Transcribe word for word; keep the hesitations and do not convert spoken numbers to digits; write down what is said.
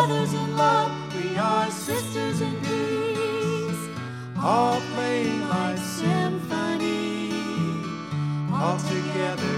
brothers in love, we are sisters in peace, all playing life's symphony, all together